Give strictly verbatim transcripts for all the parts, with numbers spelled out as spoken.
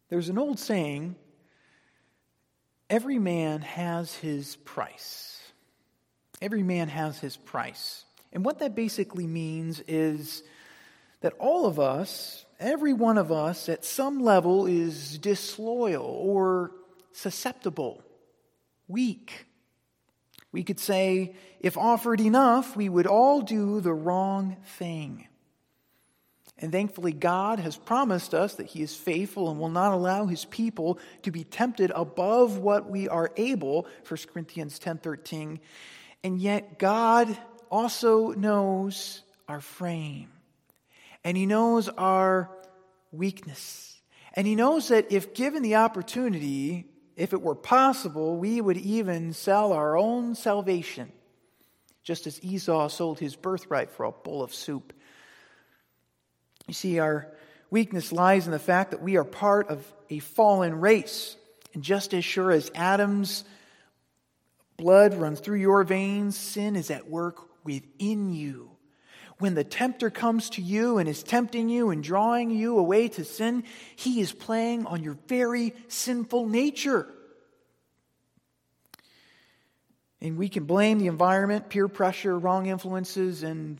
There's an old saying, every man has his price. Every man has his price. And what that basically means is that all of us, every one of us at some level is disloyal or susceptible, weak. We could say, if offered enough, we would all do the wrong thing. And thankfully, God has promised us that He is faithful and will not allow His people to be tempted above what we are able, First Corinthians ten thirteen. And yet God also knows our frame. And He knows our weakness. And He knows that if given the opportunity, if it were possible, we would even sell our own salvation, just as Esau sold his birthright for a bowl of soup. You see, our weakness lies in the fact that we are part of a fallen race. And just as sure as Adam's blood runs through your veins, sin is at work within you. When the tempter comes to you and is tempting you and drawing you away to sin, he is playing on your very sinful nature. And we can blame the environment, peer pressure, wrong influences, and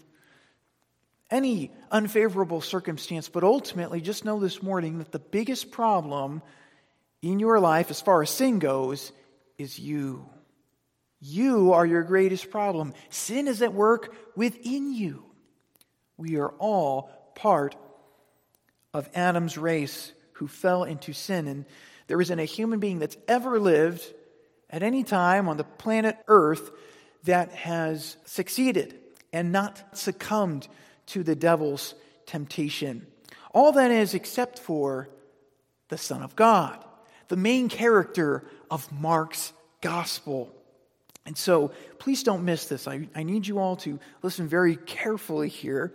any unfavorable circumstance. But ultimately, just know this morning that the biggest problem in your life, as far as sin goes, is you. You are your greatest problem. Sin is at work within you. We are all part of Adam's race who fell into sin. And there isn't a human being that's ever lived at any time on the planet Earth that has succeeded and not succumbed to the devil's temptation. All that is except for the Son of God, the main character of Mark's gospel. And so, please don't miss this. I, I need you all to listen very carefully here.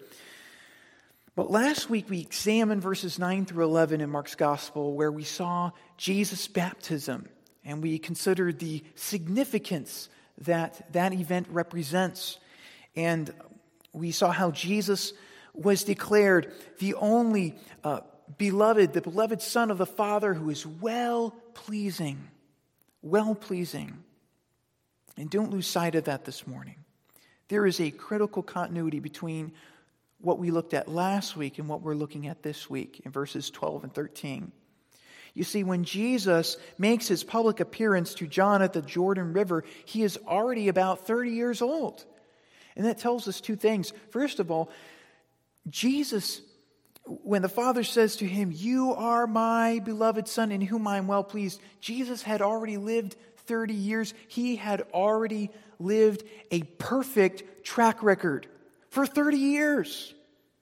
But last week we examined verses nine through eleven in Mark's gospel, where we saw Jesus' baptism. And we considered the significance that that event represents. And we saw how Jesus was declared the only uh, beloved, the beloved Son of the Father who is well-pleasing. Well-pleasing. And don't lose sight of that this morning. There is a critical continuity between what we looked at last week and what we're looking at this week in verses twelve and thirteen. You see, when Jesus makes his public appearance to John at the Jordan River, he is already about thirty years old. And that tells us two things. First of all, Jesus, when the Father says to him, "You are my beloved Son in whom I am well pleased," Jesus had already lived thirty years. He had already lived a perfect track record for thirty years.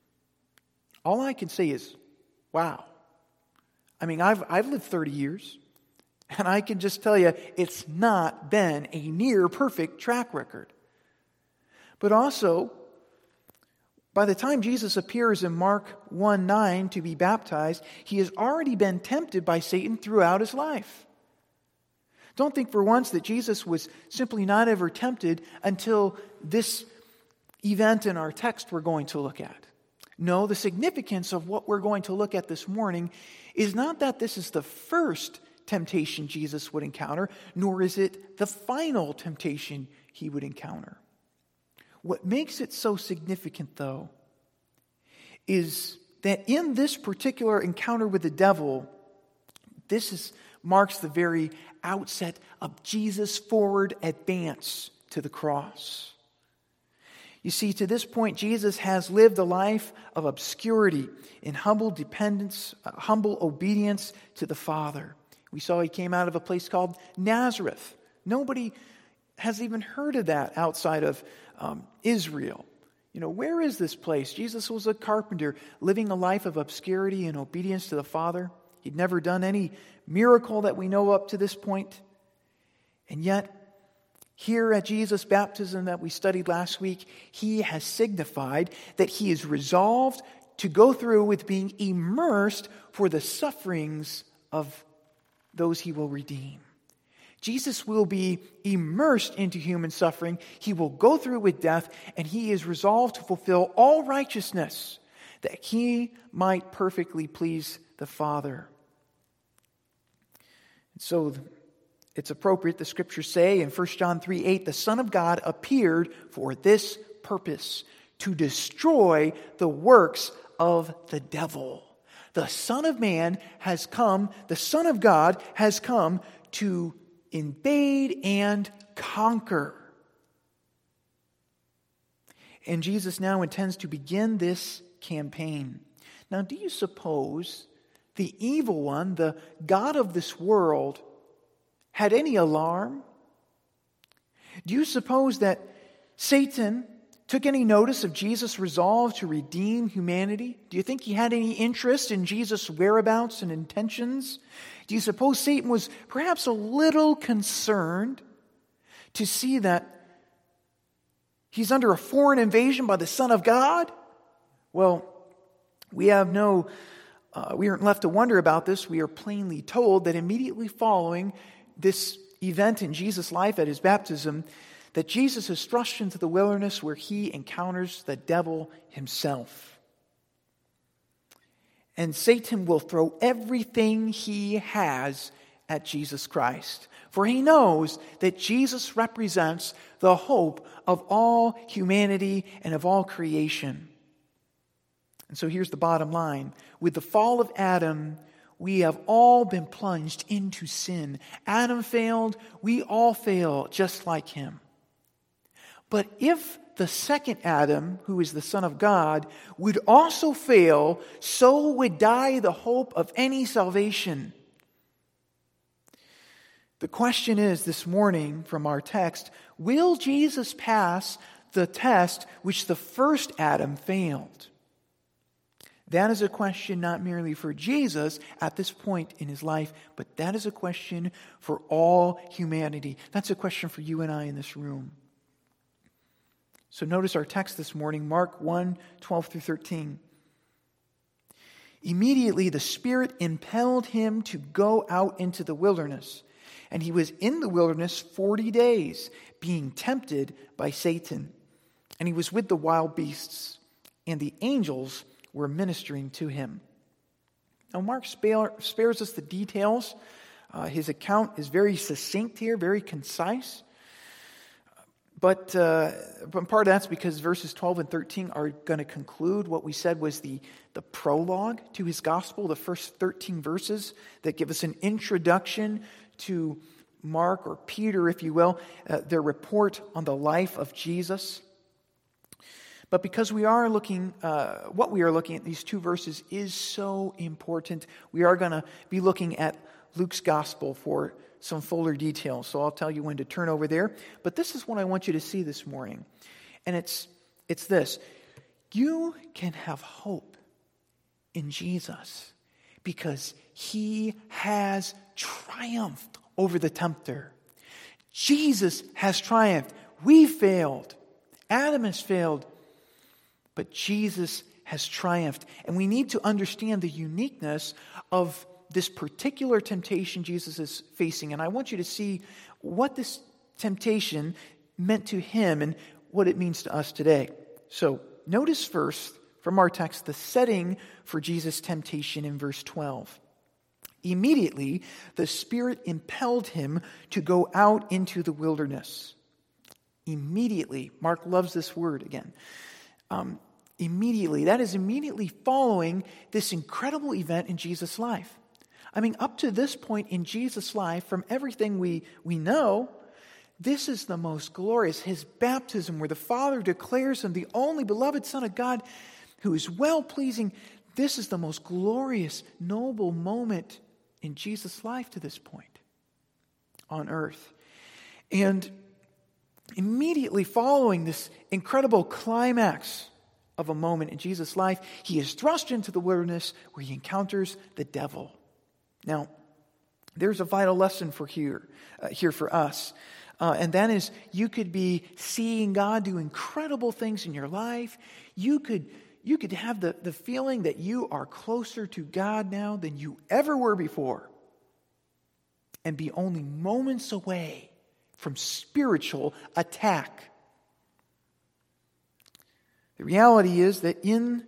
All I can say is, wow. I mean, I've I've lived thirty years, and I can just tell you, it's not been a near perfect track record. But also, by the time Jesus appears in Mark one nine to be baptized, he has already been tempted by Satan throughout his life. Don't think for once that Jesus was simply not ever tempted until this event in our text we're going to look at. No, the significance of what we're going to look at this morning is not that this is the first temptation Jesus would encounter, nor is it the final temptation he would encounter. What makes it so significant, though, is that in this particular encounter with the devil, this is marks the very outset of Jesus' forward advance to the cross. You see, to this point, Jesus has lived a life of obscurity in humble dependence, uh, humble obedience to the Father. We saw he came out of a place called Nazareth. Nobody has even heard of that outside of um, Israel. You know, where is this place? Jesus was a carpenter living a life of obscurity and obedience to the Father. He'd never done any miracle that we know up to this point. And yet, here at Jesus' baptism that we studied last week, he has signified that he is resolved to go through with being immersed for the sufferings of those he will redeem. Jesus will be immersed into human suffering. He will go through with death, and he is resolved to fulfill all righteousness that he might perfectly please the Father. So it's appropriate, the scriptures say in First John three eight, the Son of God appeared for this purpose, to destroy the works of the devil. The Son of Man has come, the Son of God has come to invade and conquer. And Jesus now intends to begin this campaign. Now, do you suppose the evil one, the god of this world, had any alarm? Do you suppose that Satan took any notice of Jesus' resolve to redeem humanity? Do you think he had any interest in Jesus' whereabouts and intentions? Do you suppose Satan was perhaps a little concerned to see that he's under a foreign invasion by the Son of God? Well, we have no, uh, we aren't left to wonder about this. We are plainly told that immediately following this event in Jesus' life at his baptism, that Jesus is thrust into the wilderness where he encounters the devil himself. And Satan will throw everything he has at Jesus Christ. For he knows that Jesus represents the hope of all humanity and of all creation. And so here's the bottom line. With the fall of Adam, we have all been plunged into sin. Adam failed, we all fail just like him. But if the second Adam, who is the Son of God, would also fail, so would die the hope of any salvation. The question is this morning from our text, will Jesus pass the test which the first Adam failed? That is a question not merely for Jesus at this point in his life, but that is a question for all humanity. That's a question for you and I in this room. So notice our text this morning, Mark one, twelve through thirteen. Immediately the Spirit impelled him to go out into the wilderness. And he was in the wilderness forty days, being tempted by Satan. And he was with the wild beasts, and the angels were ministering to him. Now Mark spare, spares us the details. Uh, his account is very succinct here, very concise. But, uh, but part of that's because verses twelve and thirteen are going to conclude what we said was the, the prologue to his gospel, the first thirteen verses that give us an introduction to Mark, or Peter, if you will, uh, their report on the life of Jesus. But because we are looking, uh, what we are looking at, these two verses is so important, we are going to be looking at Luke's gospel for some fuller details. So I'll tell you when to turn over there. But this is what I want you to see this morning. And it's it's this. You can have hope in Jesus because he has triumphed over the tempter. Jesus has triumphed. We failed. Adam has failed. But Jesus has triumphed. And we need to understand the uniqueness of this particular temptation Jesus is facing. And I want you to see what this temptation meant to him and what it means to us today. So notice first from our text the setting for Jesus' temptation in verse twelve. Immediately the Spirit impelled him to go out into the wilderness. Immediately. Mark loves this word again. Um, immediately. That is immediately following this incredible event in Jesus' life. I mean, up to this point in Jesus' life, from everything we, we know, this is the most glorious. His baptism, where the Father declares him the only beloved Son of God who is well-pleasing. This is the most glorious, noble moment in Jesus' life to this point on earth. And immediately following this incredible climax of a moment in Jesus' life, he is thrust into the wilderness where he encounters the devil. Now, there's a vital lesson for here, uh, here for us. Uh, and that is, you could be seeing God do incredible things in your life. You could, you could have the, the feeling that you are closer to God now than you ever were before. And be only moments away from spiritual attack. The reality is that in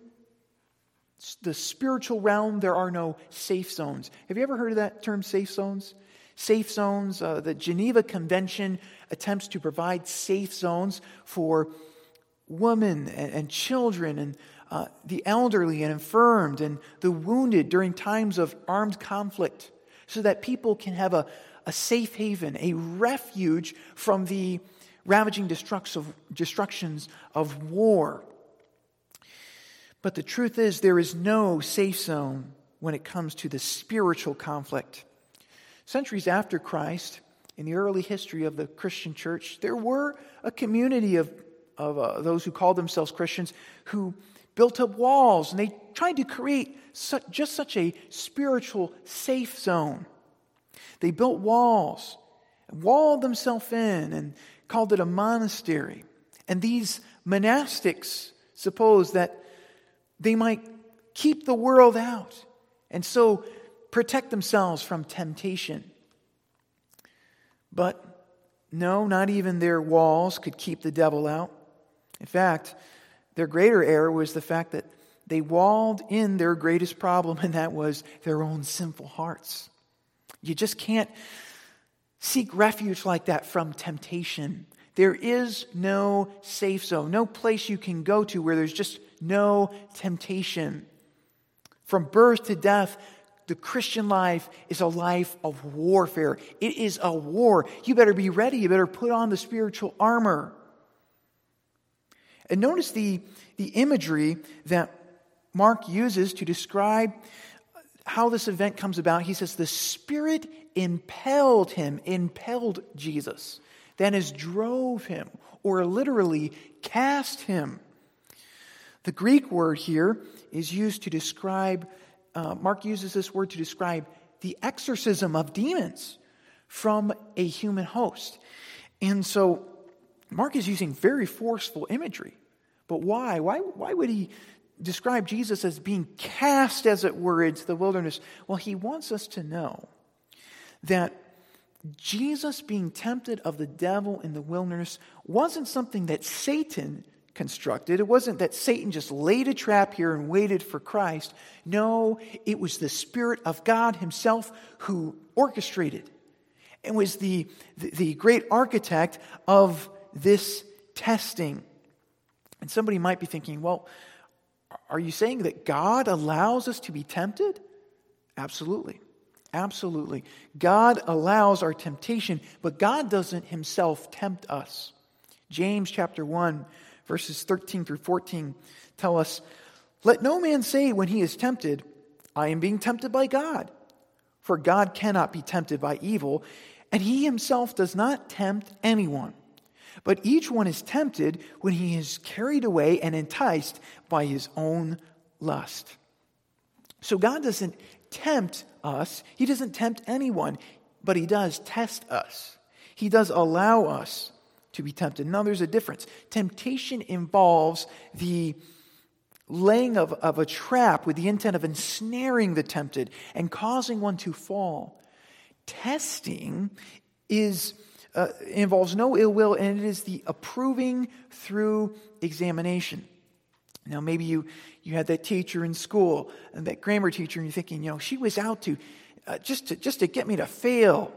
the spiritual realm, there are no safe zones. Have you ever heard of that term, safe zones? safe zones. Uh, the Geneva Convention attempts to provide safe zones for women and, and children and uh, the elderly and infirmed and the wounded during times of armed conflict, so that people can have a, a safe haven, a refuge from the ravaging destructions of war. But the truth is, there is no safe zone when it comes to the spiritual conflict. Centuries after Christ, in the early history of the Christian church, there were a community of, of uh, those who called themselves Christians who built up walls, and they tried to create such, just such a spiritual safe zone. They built walls, walled themselves in, and called it a monastery. And these monastics supposed that they might keep the world out and so protect themselves from temptation. But no, not even their walls could keep the devil out. In fact, their greater error was the fact that they walled in their greatest problem, and that was their own sinful hearts. You just can't seek refuge like that from temptation. There is no safe zone, no place you can go to where there's just no temptation. From birth to death, the Christian life is a life of warfare. It is a war. You better be ready. You better put on the spiritual armor. And notice the, the imagery that Mark uses to describe how this event comes about. He says the Spirit impelled him, impelled Jesus. That is, drove him, or literally cast him. The Greek word here is used to describe, uh, Mark uses this word to describe the exorcism of demons from a human host. And so Mark is using very forceful imagery. But why? Why, why would he describe Jesus as being cast, as it were, into the wilderness? Well, he wants us to know that Jesus being tempted of the devil in the wilderness wasn't something that Satan constructed. It wasn't that Satan just laid a trap here and waited for Christ. No, it was the Spirit of God himself who orchestrated and was the, the, the great architect of this testing. And somebody might be thinking, well, are you saying that God allows us to be tempted? Absolutely. Absolutely. God allows our temptation, but God doesn't himself tempt us. James chapter one, verses thirteen through fourteen tell us, "Let no man say when he is tempted, I am being tempted by God. For God cannot be tempted by evil, and he himself does not tempt anyone. But each one is tempted when he is carried away and enticed by his own lust." So God doesn't tempt us. He doesn't tempt anyone, but he does test us. He does allow us to be tempted. Now there's a difference. Temptation involves the laying of, of a trap with the intent of ensnaring the tempted and causing one to fall. Testing is uh, involves no ill will, and it is the approving through examination. Now, maybe you, you had that teacher in school, and that grammar teacher, and you're thinking, you know, she was out to uh, just to just to get me to fail.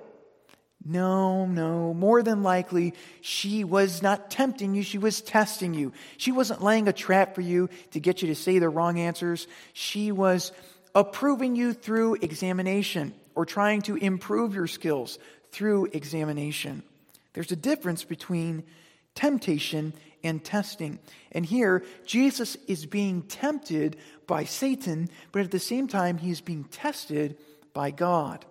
No, no. More than likely, she was not tempting you. She was testing you. She wasn't laying a trap for you to get you to say the wrong answers. She was approving you through examination, or trying to improve your skills through examination. There's a difference between temptation and testing. And here, Jesus is being tempted by Satan, but at the same time, he is being tested by God.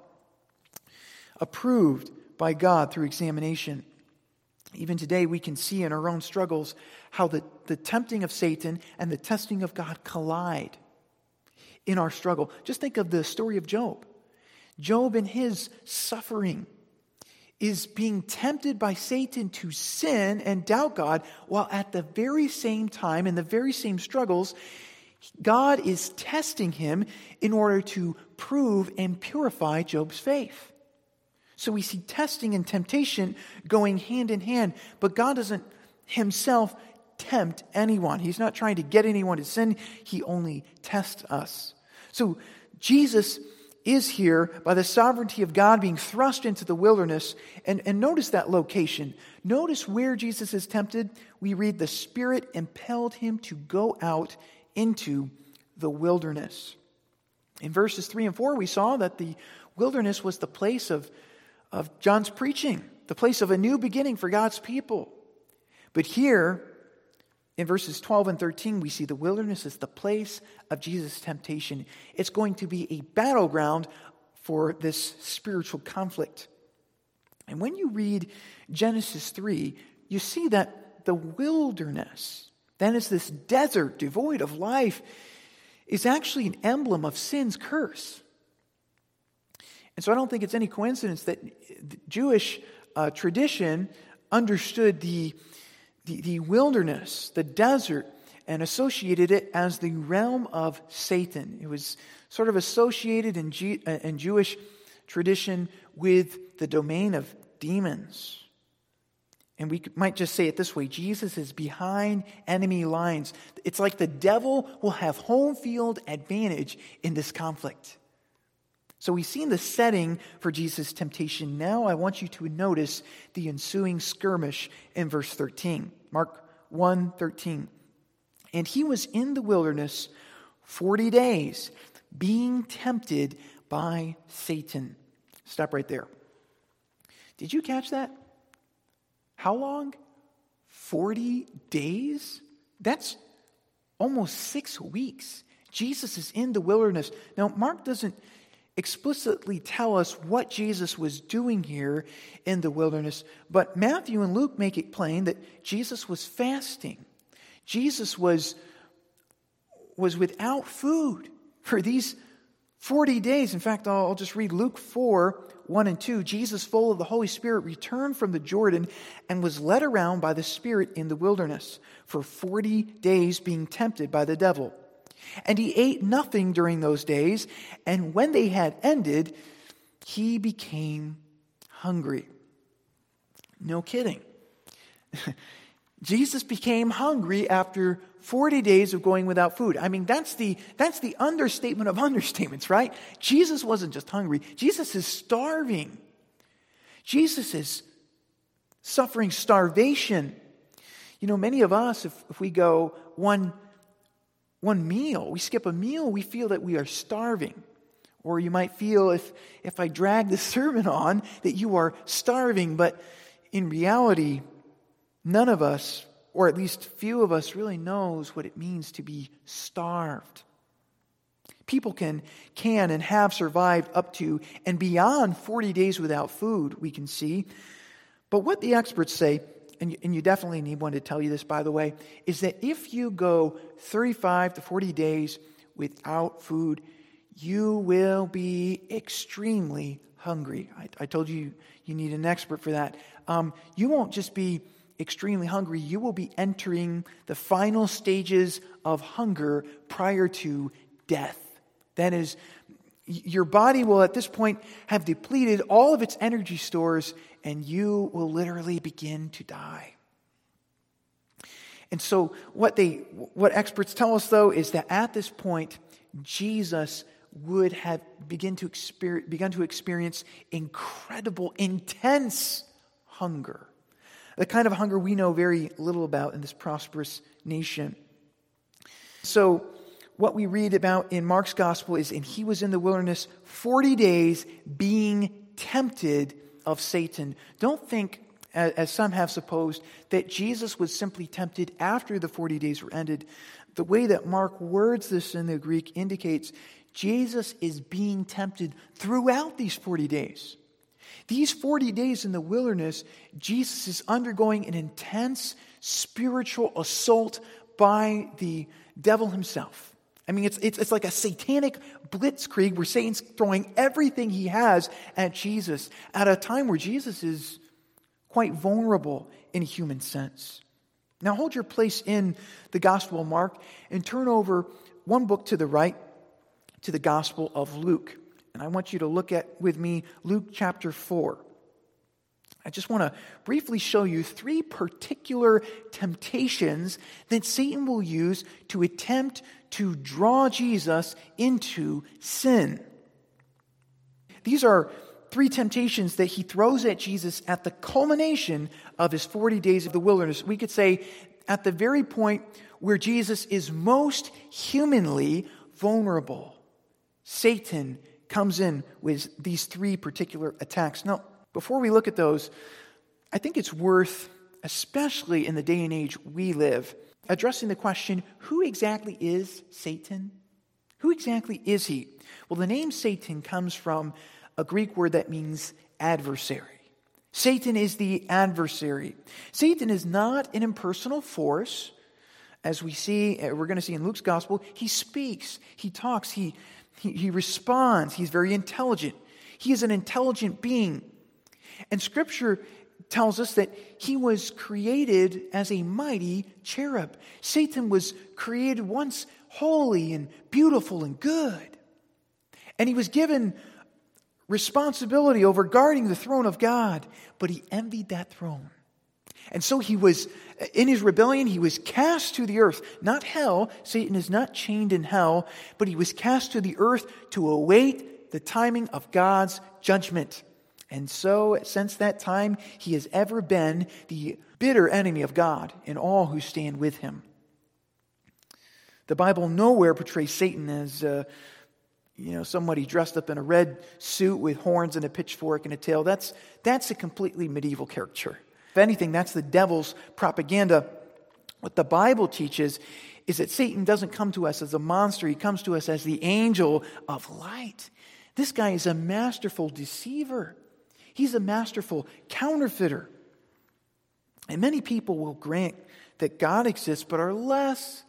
Approved by God through examination. Even today, we can see in our own struggles how the, the tempting of Satan and the testing of God collide in our struggle. Just think of the story of Job. Job, in his suffering, is being tempted by Satan to sin and doubt God, while at the very same time, in the very same struggles, God is testing him in order to prove and purify Job's faith. So we see testing and temptation going hand in hand, but God doesn't himself tempt anyone. He's not trying to get anyone to sin. He only tests us. So Jesus is here by the sovereignty of God being thrust into the wilderness. And, and notice that location. Notice where Jesus is tempted. We read the Spirit impelled him to go out into the wilderness. In verses three and four, we saw that the wilderness was the place of, of John's preaching, the place of a new beginning for God's people. But here, in verses twelve and thirteen, we see the wilderness is the place of Jesus' temptation. It's going to be a battleground for this spiritual conflict. And when you read Genesis three, you see that the wilderness, that is this desert devoid of life, is actually an emblem of sin's curse. And so I don't think it's any coincidence that the Jewish uh, tradition understood the The, the wilderness, the desert, and associated it as the realm of Satan. It was sort of associated in, G, uh, in Jewish tradition with the domain of demons. And we might just say it this way: Jesus is behind enemy lines. It's like the devil will have home field advantage in this conflict. So we've seen the setting for Jesus' temptation. Now I want you to notice the ensuing skirmish in verse thirteen. Mark one thirteen. And he was in the wilderness forty days, being tempted by Satan. Stop right there. Did you catch that? How long? forty days? That's almost six weeks. Jesus is in the wilderness. Now, Mark doesn't explicitly tell us what Jesus was doing here in the wilderness, but Matthew and Luke make it plain that Jesus was fasting. Jesus was, was without food for these forty days. In fact, I'll, I'll just read Luke four, one and two. Jesus, full of the Holy Spirit, returned from the Jordan and was led around by the Spirit in the wilderness for forty days, being tempted by the devil. And he ate nothing during those days, and when they had ended, he became hungry. No kidding. Jesus became hungry after forty days of going without food. I mean, that's the, that's the understatement of understatements, right? Jesus wasn't just hungry. Jesus is starving. Jesus is suffering starvation. You know, many of us, if, if we go one One meal, we skip a meal, we feel that we are starving. Or you might feel, if, if I drag the sermon on, that you are starving. But in reality, none of us, or at least few of us, really knows what it means to be starved. People can, can and have survived up to and beyond forty days without food, we can see. But what the experts say, and you, and you definitely need one to tell you this, by the way, is that if you go thirty-five to forty days without food, you will be extremely hungry. I, I told you you need an expert for that. Um, you won't just be extremely hungry, you will be entering the final stages of hunger prior to death. That is, your body will at this point have depleted all of its energy stores, and you will literally begin to die. And so what they, what experts tell us, though, is that at this point, Jesus would have begin to experience, begun to experience incredible, intense hunger. The kind of hunger we know very little about in this prosperous nation. So what we read about in Mark's gospel is, and he was in the wilderness forty days being tempted of Satan. Don't think, as some have supposed, that Jesus was simply tempted after the forty days were ended. The way that Mark words this in the Greek indicates Jesus is being tempted throughout these forty days. These forty days in the wilderness, Jesus is undergoing an intense spiritual assault by the devil himself. I mean, it's, it's, it's like a satanic blitzkrieg where Satan's throwing everything he has at Jesus at a time where Jesus is quite vulnerable in a human sense. Now hold your place in the Gospel of Mark and turn over one book to the right to the Gospel of Luke. And I want you to look at with me Luke chapter four. I just want to briefly show you three particular temptations that Satan will use to attempt to draw Jesus into sin. These are three temptations that he throws at Jesus at the culmination of his forty days of the wilderness. We could say at the very point where Jesus is most humanly vulnerable. Satan comes in with these three particular attacks. Now, before we look at those, I think it's worth, especially in the day and age we live, addressing the question, who exactly is Satan? Who exactly is he? Well, the name Satan comes from a Greek word that means adversary. Satan is the adversary. Satan is not an impersonal force. As we see, we're going to see in Luke's gospel, he speaks, he talks, he, he, he responds, he's very intelligent. He is an intelligent being. And Scripture tells us that he was created as a mighty cherub. Satan was created once holy and beautiful and good. And he was given responsibility over guarding the throne of God, but he envied that throne. And so he was, in his rebellion, he was cast to the earth. Not hell. Satan is not chained in hell, but he was cast to the earth to await the timing of God's judgment. And so, since that time, he has ever been the bitter enemy of God and all who stand with him. The Bible nowhere portrays Satan as, uh, you know, somebody dressed up in a red suit with horns and a pitchfork and a tail. That's, that's a completely medieval caricature. If anything, that's the devil's propaganda. What the Bible teaches is that Satan doesn't come to us as a monster. He comes to us as the angel of light. This guy is a masterful deceiver. He's a masterful counterfeiter. And many people will grant that God exists, but are less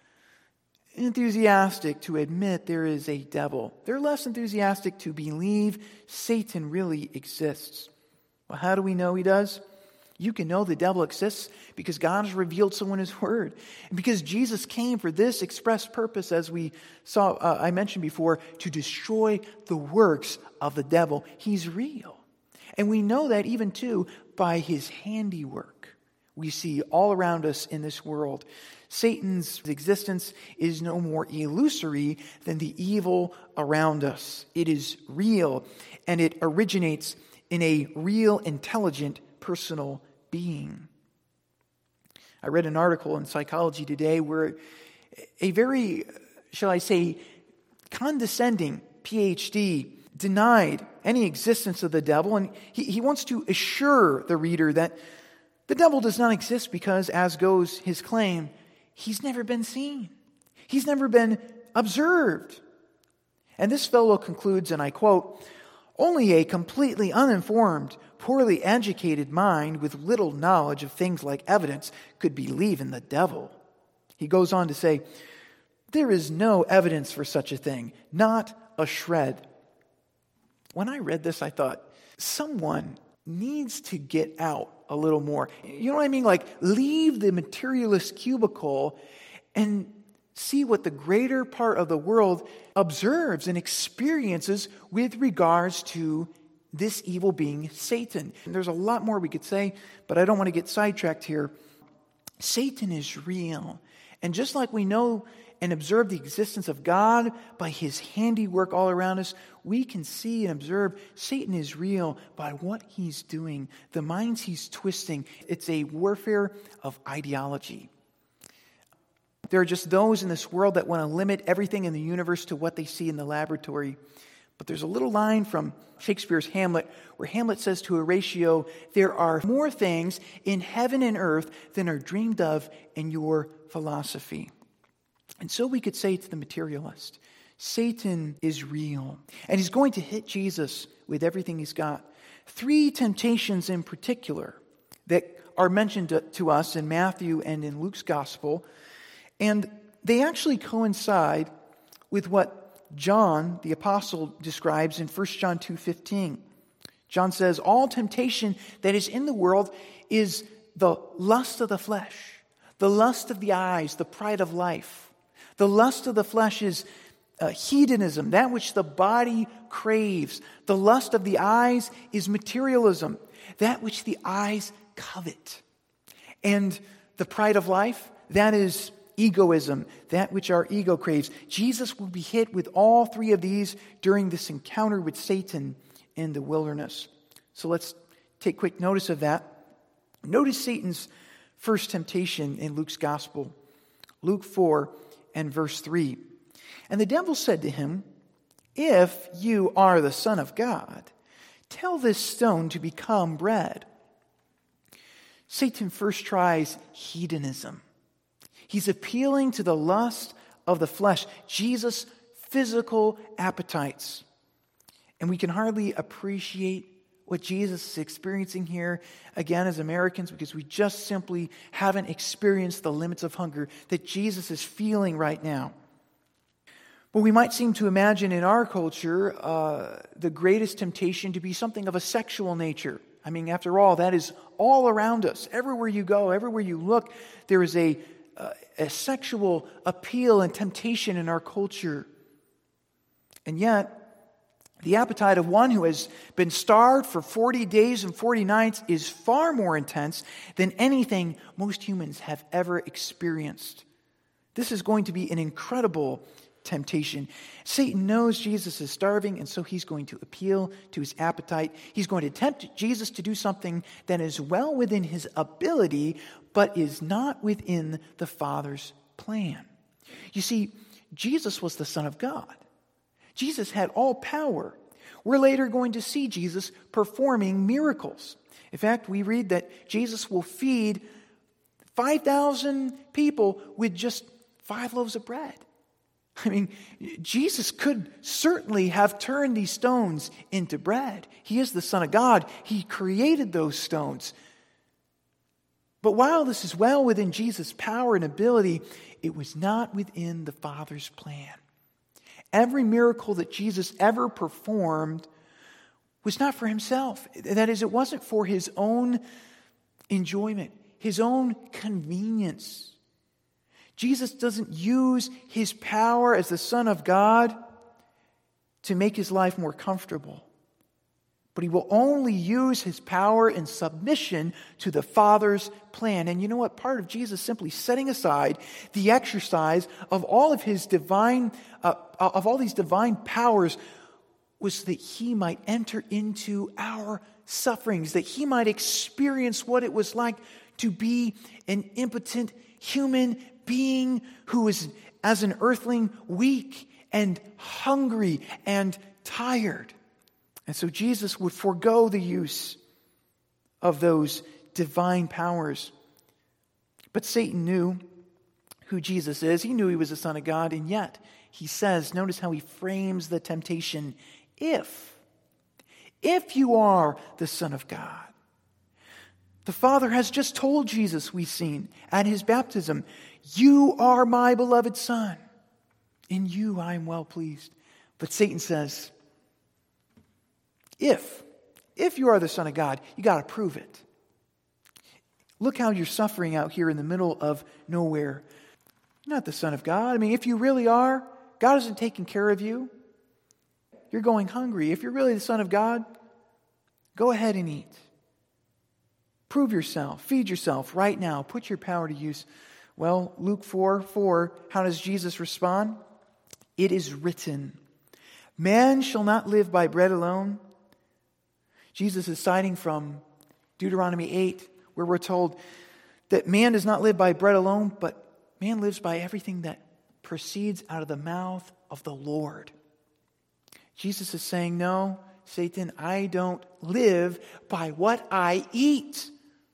enthusiastic to admit there is a devil. They're less enthusiastic to believe Satan really exists. Well, how do we know he does? You can know the devil exists because God has revealed so in his word. And because Jesus came for this express purpose, as we saw, uh, I mentioned before, to destroy the works of the devil. He's real. And we know that even too by his handiwork we see all around us in this world. Satan's existence is no more illusory than the evil around us. It is real, and it originates in a real, intelligent, personal being. I read an article in Psychology Today where a very, shall I say, condescending P H D denied any existence of the devil, and he, he wants to assure the reader that the devil does not exist because, as goes his claim, he's never been seen. He's never been observed. And this fellow concludes, and I quote, "Only a completely uninformed, poorly educated mind with little knowledge of things like evidence could believe in the devil." He goes on to say, "There is no evidence for such a thing, not a shred." When I read this, I thought, someone needs to get out a little more. You know what I mean? Like, leave the materialist cubicle and see what the greater part of the world observes and experiences with regards to this evil being, Satan. And there's a lot more we could say, but I don't want to get sidetracked here. Satan is real. And just like we know and observe the existence of God by his handiwork all around us, we can see and observe Satan is real by what he's doing, the minds he's twisting. It's a warfare of ideology. There are just those in this world that want to limit everything in the universe to what they see in the laboratory. But there's a little line from Shakespeare's Hamlet where Hamlet says to Horatio, "There are more things in heaven and earth than are dreamed of in your philosophy." And so we could say to the materialist, Satan is real, and he's going to hit Jesus with everything he's got. Three temptations in particular that are mentioned to, to us in Matthew and in Luke's gospel, and they actually coincide with what John, the apostle, describes in First John two fifteen. John says, "All temptation that is in the world is the lust of the flesh, the lust of the eyes, the pride of life." The lust of the flesh is uh, hedonism, that which the body craves. The lust of the eyes is materialism, that which the eyes covet. And the pride of life, that is egoism, that which our ego craves. Jesus will be hit with all three of these during this encounter with Satan in the wilderness. So let's take quick notice of that. Notice Satan's first temptation in Luke's gospel. Luke four and verse three. And the devil said to him, "If you are the Son of God, tell this stone to become bread." Satan first tries hedonism. He's appealing to the lust of the flesh, Jesus' physical appetites. And we can hardly appreciate what Jesus is experiencing here, again, as Americans, because we just simply haven't experienced the limits of hunger that Jesus is feeling right now. But we might seem to imagine in our culture uh, the greatest temptation to be something of a sexual nature. I mean, after all, that is all around us. Everywhere you go, everywhere you look, there is a, uh, a sexual appeal and temptation in our culture. And yet, the appetite of one who has been starved for forty days and forty nights is far more intense than anything most humans have ever experienced. This is going to be an incredible temptation. Satan knows Jesus is starving, and so he's going to appeal to his appetite. He's going to tempt Jesus to do something that is well within his ability, but is not within the Father's plan. You see, Jesus was the Son of God. Jesus had all power. We're later going to see Jesus performing miracles. In fact, we read that Jesus will feed five thousand people with just five loaves of bread. I mean, Jesus could certainly have turned these stones into bread. He is the Son of God. He created those stones. But while this is well within Jesus' power and ability, it was not within the Father's plan. Every miracle that Jesus ever performed was not for himself. That is, it wasn't for his own enjoyment, his own convenience. Jesus doesn't use his power as the Son of God to make his life more comfortable. But he will only use his power in submission to the Father's plan. And you know what? Part of Jesus simply setting aside the exercise of all of his divine, uh, of all these divine powers was that he might enter into our sufferings, that he might experience what it was like to be an impotent human being who is, as an earthling, weak and hungry and tired. And so Jesus would forego the use of those divine powers. But Satan knew who Jesus is. He knew he was the Son of God. And yet, he says, notice how he frames the temptation, if, if you are the Son of God. The Father has just told Jesus, we've seen, at his baptism, you are my beloved Son. In you I am well pleased. But Satan says, if, if you are the Son of God, you got to prove it. Look how you're suffering out here in the middle of nowhere. You're not the Son of God. I mean, if you really are, God isn't taking care of you. You're going hungry. If you're really the Son of God, go ahead and eat. Prove yourself. Feed yourself right now. Put your power to use. Well, Luke four four, how does Jesus respond? It is written, man shall not live by bread alone. Jesus is citing from Deuteronomy eight, where we're told that man does not live by bread alone, but man lives by everything that proceeds out of the mouth of the Lord. Jesus is saying, no, Satan, I don't live by what I eat.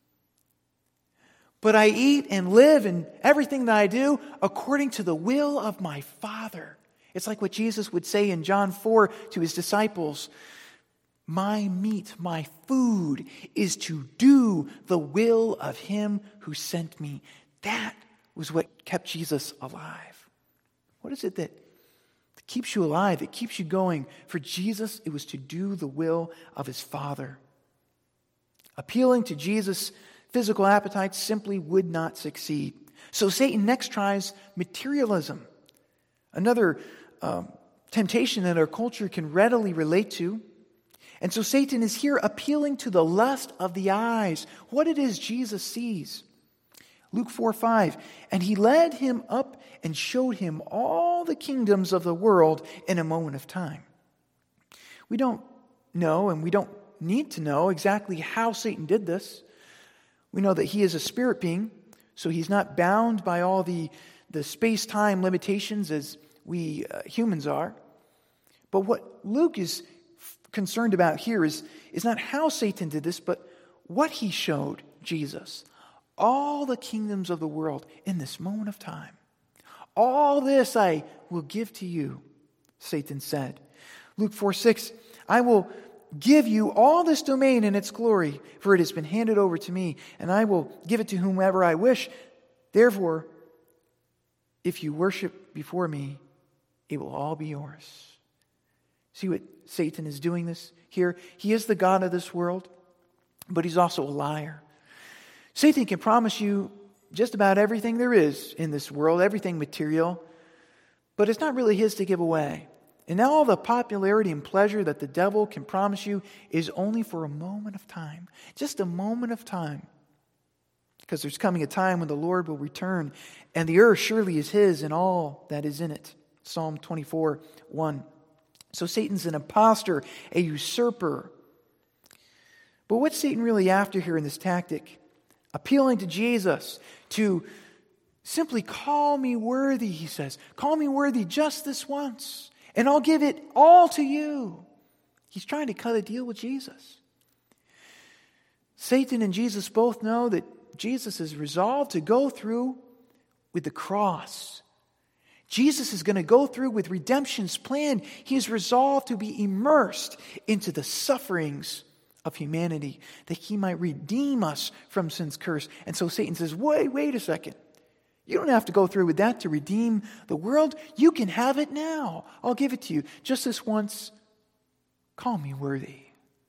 But I eat and live and everything that I do according to the will of my Father. It's like what Jesus would say in John four to his disciples. My meat, my food is to do the will of him who sent me. That was what kept Jesus alive. What is it that keeps you alive, that keeps you going? For Jesus, it was to do the will of his Father. Appealing to Jesus' physical appetites simply would not succeed. So Satan next tries materialism. Another um, temptation that our culture can readily relate to. And so Satan is here appealing to the lust of the eyes, what it is Jesus sees. Luke four five, and he led him up and showed him all the kingdoms of the world in a moment of time. We don't know, and we don't need to know exactly how Satan did this. We know that he is a spirit being, so he's not bound by all the, the space-time limitations as we uh, humans are. But what Luke is f- concerned about here is, is not how Satan did this, but what he showed Jesus. All the kingdoms of the world in this moment of time. All this I will give to you, Satan said. Luke four six, I will give you all this domain and its glory, for it has been handed over to me, and I will give it to whomever I wish. Therefore, if you worship before me, it will all be yours. See what Satan is doing this here? He is the God of this world, but he's also a liar. Satan can promise you just about everything there is in this world, everything material, but it's not really his to give away. And all the popularity and pleasure that the devil can promise you is only for a moment of time. Just a moment of time. Because there's coming a time when the Lord will return, and the earth surely is his and all that is in it. Psalm twenty-four one. So Satan's an imposter, a usurper. But what's Satan really after here in this tactic? Appealing to Jesus to simply call me worthy, he says. Call me worthy just this once, and I'll give it all to you. He's trying to cut a deal with Jesus. Satan and Jesus both know that Jesus is resolved to go through with the cross. Jesus is going to go through with redemption's plan. He is resolved to be immersed into the sufferings of humanity, that he might redeem us from sin's curse. And so Satan says, wait, wait a second. You don't have to go through with that to redeem the world. You can have it now. I'll give it to you. Just this once, call me worthy.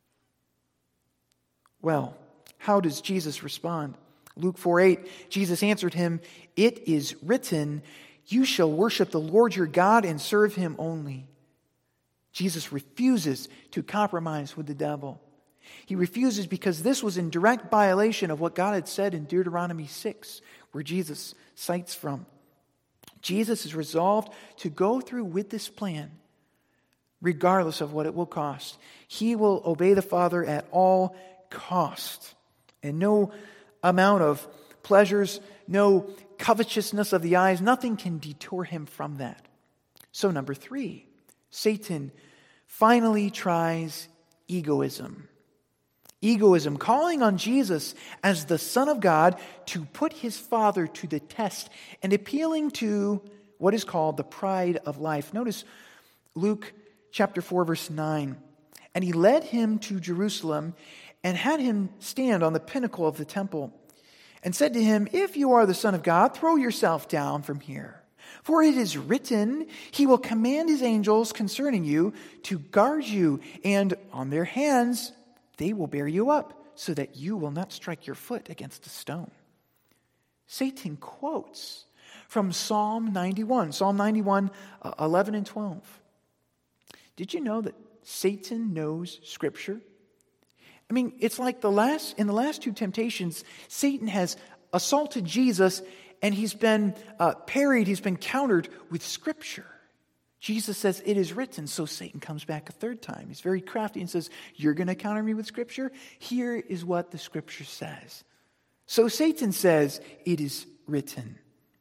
Well, how does Jesus respond? Luke four eight, Jesus answered him, it is written, you shall worship the Lord your God and serve him only. Jesus refuses to compromise with the devil. He refuses because this was in direct violation of what God had said in Deuteronomy six, where Jesus cites from. Jesus is resolved to go through with this plan, regardless of what it will cost. He will obey the Father at all cost. And no amount of pleasures, no covetousness of the eyes, nothing can detour him from that. So number three, Satan finally tries egoism. Egoism, calling on Jesus as the Son of God to put his Father to the test and appealing to what is called the pride of life. Notice Luke chapter four, verse nine. And he led him to Jerusalem and had him stand on the pinnacle of the temple and said to him, if you are the Son of God, throw yourself down from here. For it is written, he will command his angels concerning you to guard you, and on their hands they will bear you up, so that you will not strike your foot against a stone. Satan quotes from Psalm ninety-one, Psalm ninety-one, uh, eleven and twelve. Did you know that Satan knows Scripture? I mean, it's like the last in the last two temptations, Satan has assaulted Jesus, and he's been uh, parried, he's been countered with Scripture. Jesus says, it is written. So Satan comes back a third time. He's very crafty and says, you're going to counter me with Scripture? Here is what the Scripture says. So Satan says, it is written.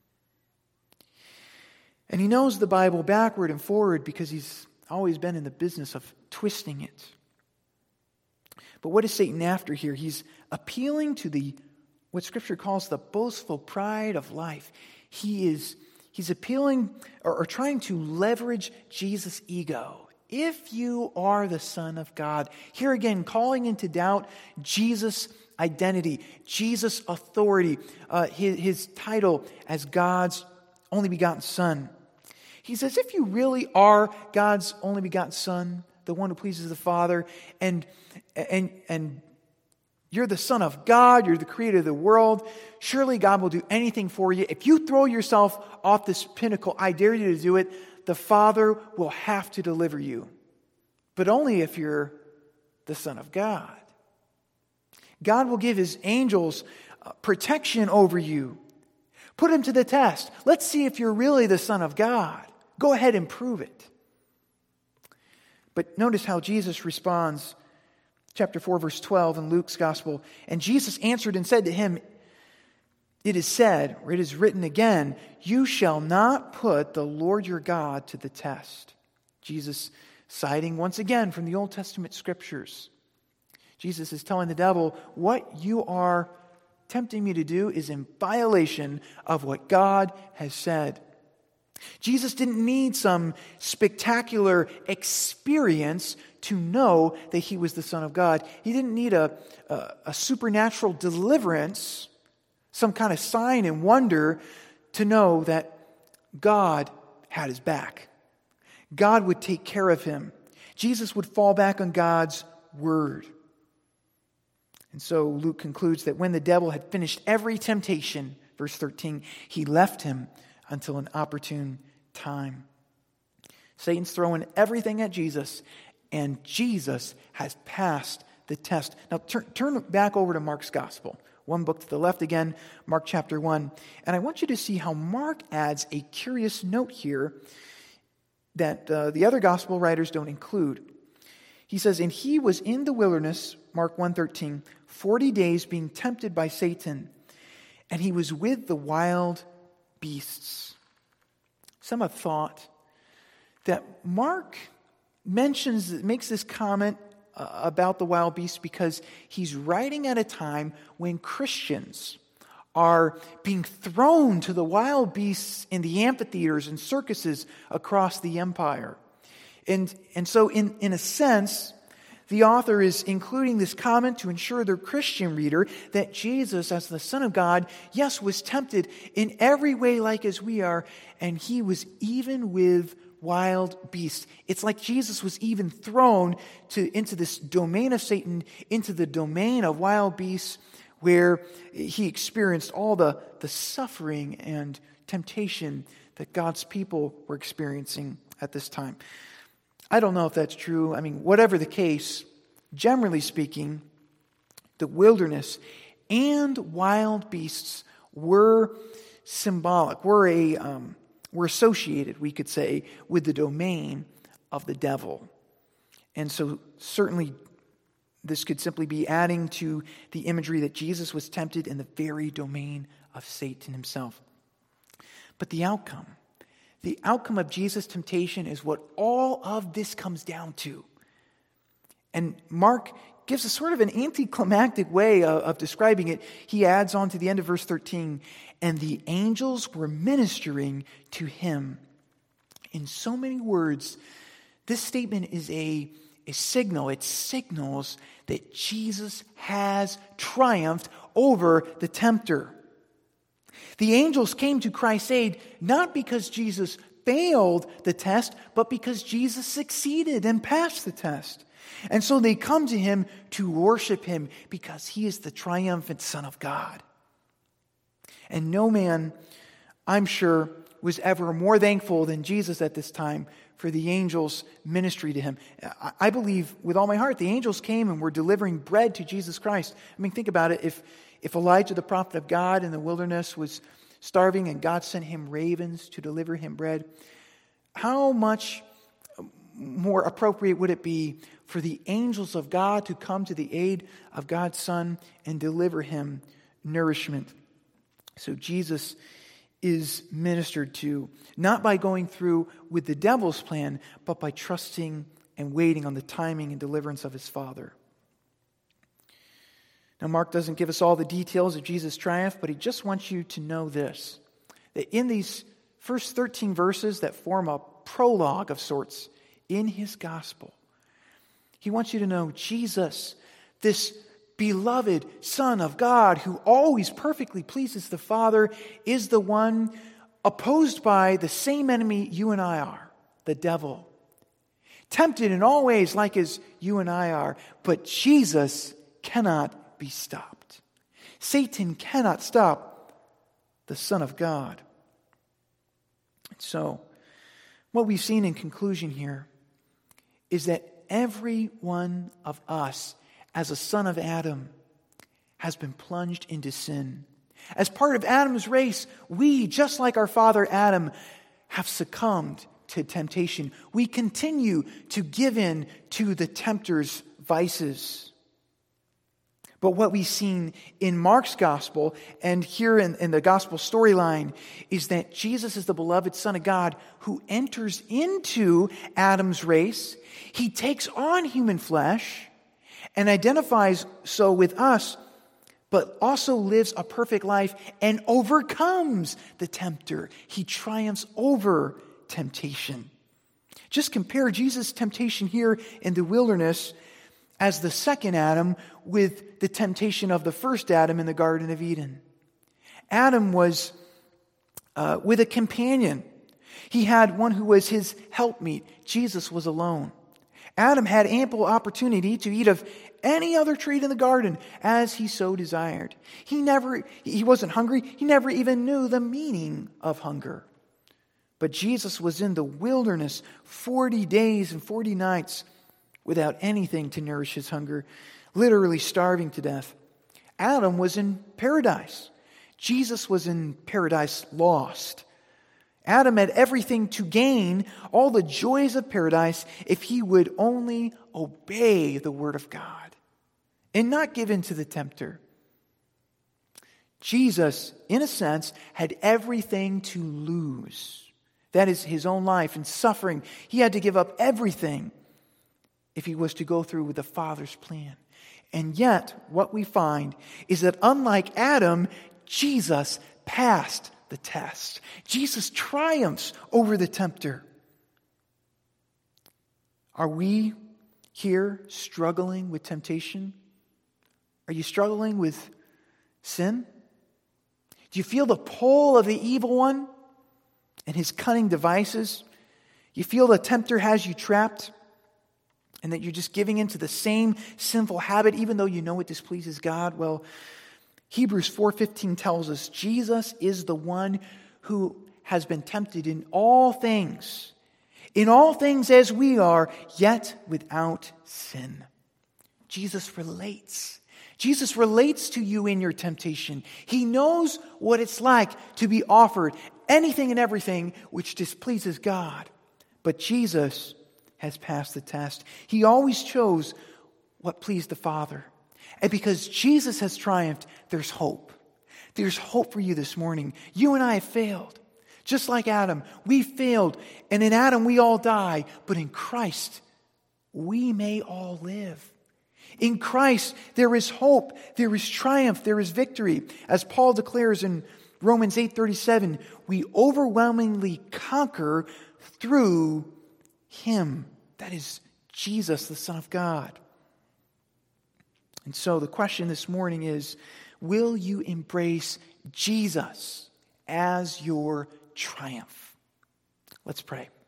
And he knows the Bible backward and forward because he's always been in the business of twisting it. But what is Satan after here? He's appealing to the what Scripture calls the boastful pride of life. He is He's appealing or, or trying to leverage Jesus' ego. If you are the Son of God, here again, calling into doubt Jesus' identity, Jesus' authority, uh, his, his title as God's only begotten Son. He says, if you really are God's only begotten Son, the one who pleases the Father, and and and you're the Son of God, you're the creator of the world, surely God will do anything for you. If you throw yourself off this pinnacle, I dare you to do it, the Father will have to deliver you. But only if you're the Son of God. God will give his angels protection over you. Put him to the test. Let's see if you're really the Son of God. Go ahead and prove it. But notice how Jesus responds. Chapter four, verse twelve in Luke's gospel. And Jesus answered and said to him, it is said, or it is written again, you shall not put the Lord your God to the test. Jesus citing once again from the Old Testament scriptures. Jesus is telling the devil, what you are tempting me to do is in violation of what God has said. Jesus didn't need some spectacular experience to know that he was the Son of God. He didn't need a, a, a supernatural deliverance, some kind of sign and wonder to know that God had his back. God would take care of him. Jesus would fall back on God's word. And so Luke concludes that when the devil had finished every temptation, verse thirteen, he left him until an opportune time. Satan's throwing everything at Jesus, and Jesus has passed the test. Now turn, turn back over to Mark's gospel. One book to the left again, Mark chapter one. And I want you to see how Mark adds a curious note here that uh, the other gospel writers don't include. He says, and he was in the wilderness, Mark one thirteen, forty days being tempted by Satan, and he was with the wild beasts. Some have thought that Mark mentions, makes this comment uh, about the wild beasts because he's writing at a time when Christians are being thrown to the wild beasts in the amphitheaters and circuses across the empire. And, and so in, in a sense, the author is including this comment to ensure the Christian reader that Jesus, as the Son of God, yes, was tempted in every way like as we are, and he was even with wild beasts. It's like Jesus was even thrown to into this domain of Satan, into the domain of wild beasts, where he experienced all the, the suffering and temptation that God's people were experiencing at this time. I don't know if that's true. I mean, whatever the case, generally speaking, the wilderness and wild beasts were symbolic, were a um, were associated, we could say, with the domain of the devil. And so certainly this could simply be adding to the imagery that Jesus was tempted in the very domain of Satan himself. But the outcome, the outcome of Jesus' temptation is what all of this comes down to. And Mark gives a sort of an anticlimactic way of, of describing it. He adds on to the end of verse thirteen, and the angels were ministering to him. In so many words, this statement is a, a signal. It signals that Jesus has triumphed over the tempter. The angels came to Christ's aid not because Jesus failed the test, but because Jesus succeeded and passed the test. And so they come to him to worship him because he is the triumphant Son of God. And no man, I'm sure, was ever more thankful than Jesus at this time for the angels' ministry to him. I believe with all my heart the angels came and were delivering bread to Jesus Christ. I mean, think about it. If, if Elijah, the prophet of God in the wilderness, was starving and God sent him ravens to deliver him bread, how much more appropriate would it be for the angels of God to come to the aid of God's Son and deliver him nourishment? So Jesus is ministered to, not by going through with the devil's plan, but by trusting and waiting on the timing and deliverance of his Father. Now, Mark doesn't give us all the details of Jesus' triumph, but he just wants you to know this, that in these first thirteen verses that form a prologue of sorts in his gospel, he wants you to know Jesus, this beloved Son of God who always perfectly pleases the Father, is the one opposed by the same enemy you and I are, the devil. Tempted in all ways like as you and I are, but Jesus cannot be stopped. Satan cannot stop the Son of God. So, what we've seen in conclusion here is that every one of us, as a son of Adam, has been plunged into sin. As part of Adam's race, we, just like our father Adam, have succumbed to temptation. We continue to give in to the tempter's vices. But what we've seen in Mark's gospel and here in, in the gospel storyline is that Jesus is the beloved Son of God who enters into Adam's race. He takes on human flesh and identifies so with us, but also lives a perfect life and overcomes the tempter. He triumphs over temptation. Just compare Jesus' temptation here in the wilderness as the second Adam with the temptation of the first Adam in the Garden of Eden. Adam was uh, with a companion. He had one who was his helpmeet. Jesus was alone. Adam had ample opportunity to eat of any other tree in the garden as he so desired. He never, he wasn't hungry. He never even knew the meaning of hunger. But Jesus was in the wilderness forty days and forty nights without anything to nourish his hunger, literally starving to death. Adam was in paradise. Jesus was in paradise lost. Adam had everything to gain, all the joys of paradise, if he would only obey the word of God and not give in to the tempter. Jesus, in a sense, had everything to lose. That is his own life and suffering. He had to give up everything if he was to go through with the Father's plan. And yet, what we find is that unlike Adam, Jesus passed the test. Jesus triumphs over the tempter. Are we here struggling with temptation? Are you struggling with sin? Do you feel the pull of the evil one and his cunning devices? You feel the tempter has you trapped and that you're just giving into the same sinful habit even though you know it displeases God? Well, Hebrews four fifteen tells us Jesus is the one who has been tempted in all things, in all things as we are, yet without sin. Jesus relates. Jesus relates to you in your temptation. He knows what it's like to be offered anything and everything which displeases God. But Jesus has passed the test. He always chose what pleased the Father. And because Jesus has triumphed, there's hope. There's hope for you this morning. You and I have failed. Just like Adam, we failed. And in Adam, we all die. But in Christ, we may all live. In Christ, there is hope. There is triumph. There is victory. As Paul declares in Romans eight thirty-seven, we overwhelmingly conquer through Him. That is Jesus, the Son of God. And so the question this morning is, will you embrace Jesus as your triumph? Let's pray.